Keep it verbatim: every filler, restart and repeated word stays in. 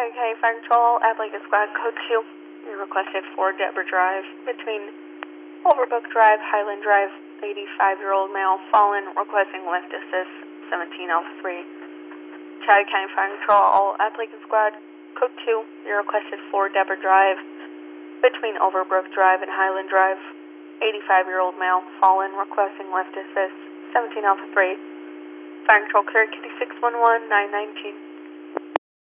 Cherry County Fire Patrol, Appalachian Squad, Code two. You requested for Deborah Drive between Overbrook Drive, Highland Drive, eighty-five-year-old male, fallen, requesting lift assist, seventeen oh three. Cherry County Fire Patrol, all Appalachian Squad, Code two. You requested for Deborah Drive between Overbrook Drive and Highland Drive, eighty-five-year-old male, fallen, requesting lift assist, seventeen oh three. Fire Control, clear, Kitty six one one, nine nineteen.